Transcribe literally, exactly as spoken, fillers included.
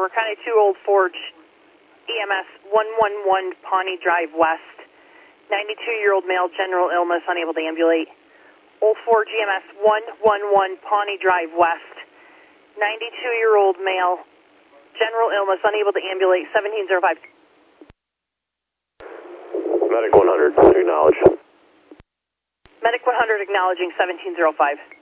for County two Old Forge, E M S one one one Pawnee Drive West. ninety-two-year-old male, general illness, unable to ambulate. Old Forge, E M S one one one Pawnee Drive West. ninety-two-year-old male, general illness, unable to ambulate, seventeen oh five. Medic one hundred, acknowledge. Medic one hundred acknowledging seventeen oh five.